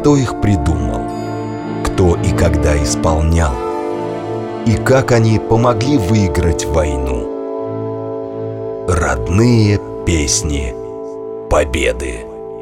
кто их придумал, кто и когда исполнял, и как они помогли выиграть войну. Родные песни Победы.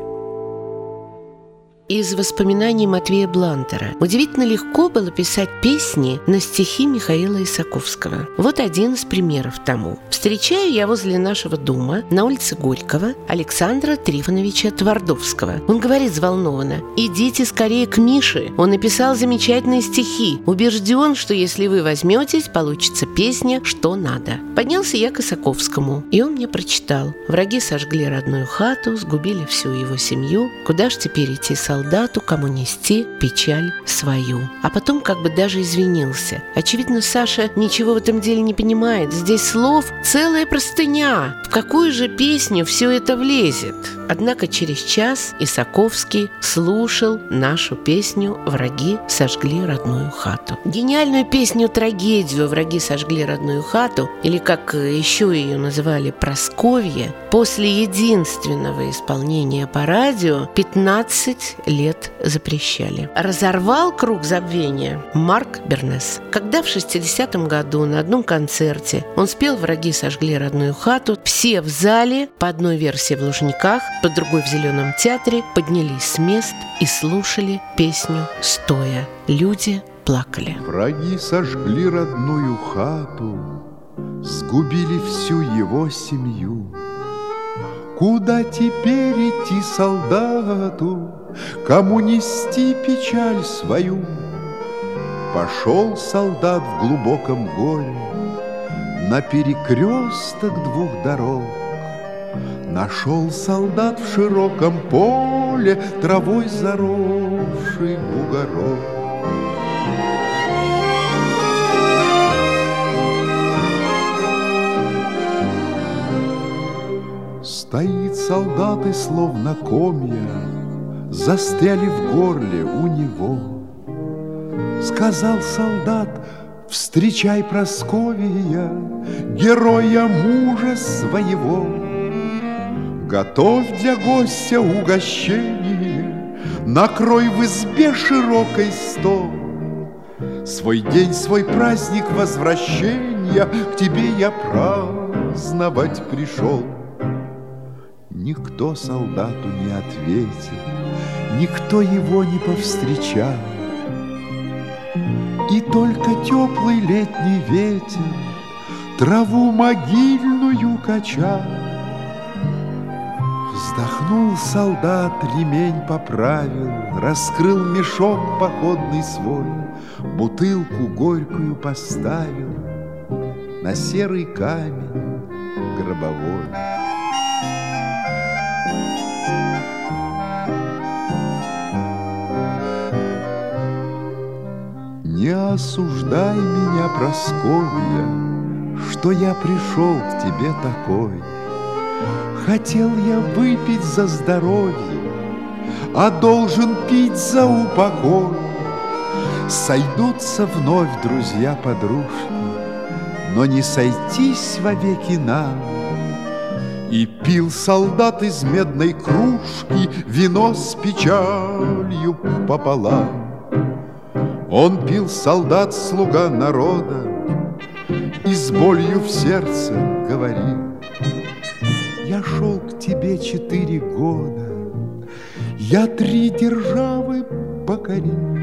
Из воспоминаний Матвея Блантера. Удивительно легко было писать песни на стихи Михаила Исаковского. Вот один из примеров тому. Встречаю я возле нашего дома на улице Горького Александра Трифоновича Твардовского. Он говорит взволнованно: «Идите скорее к Мише, он написал замечательные стихи. Убежден, что если вы возьметесь, получится песня «Что надо». Поднялся я к Исаковскому, и он мне прочитал: «Враги сожгли родную хату, сгубили всю его семью. Куда ж теперь идти солдату, кому нести печаль свою?» А потом как бы даже извинился. Очевидно, Саша ничего в этом деле не понимает. Здесь слов целая простыня. В какую же песню все это влезет? Однако через час Исаковский слушал нашу песню «Враги сожгли родную хату». Гениальную песню-трагедию «Враги сожгли родную хату», или как еще ее называли «Прасковья», после единственного исполнения по радио 15 лет запрещали. Разорвал круг забвения Марк Бернес. Когда в 60-м году на одном концерте он спел «Враги сожгли родную хату», все в зале, по одной версии в Лужниках, по другой в Зеленом театре, поднялись с мест и слушали песню стоя. Люди плакали. Враги сожгли родную хату, сгубили всю его семью. Куда теперь идти солдату, кому нести печаль свою? Пошел солдат в глубоком горе на перекресток двух дорог. Нашел солдат в широком поле травой заросший бугорок. Стоит солдат, и словно комья застряли в горле у него. Сказал солдат: «Встречай, Прасковья, героя мужа своего. Готовь для гостя угощение, накрой в избе широкой стол. Свой день, свой праздник возвращения к тебе я праздновать пришел». Никто солдату не ответил, никто его не повстречал. И только теплый летний ветер траву могильную качал. Вздохнул солдат, ремень поправил, раскрыл мешок походный свой, бутылку горькую поставил на серый камень гробовой. Не осуждай меня, Прасковья, что я пришел к тебе такой. Хотел я выпить за здоровье, а должен пить за упокой. Сойдутся вновь друзья-подружки, но не сойтись вовеки нам. И пил солдат из медной кружки вино с печалью пополам. Он пил, солдат, слуга народа, и с болью в сердце говорил: «Я шел к тебе 4 года, я 3 державы покорил».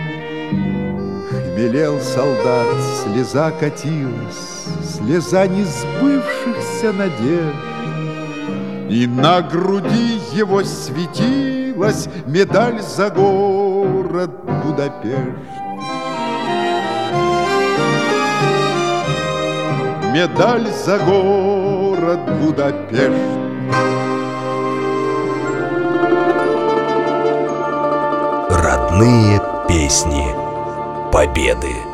Хмелел солдат, слеза катилась, слеза несбывшихся надежд, и на груди его светилась медаль за город Будапешт. Медаль за город Будапешт. Родные песни Победы.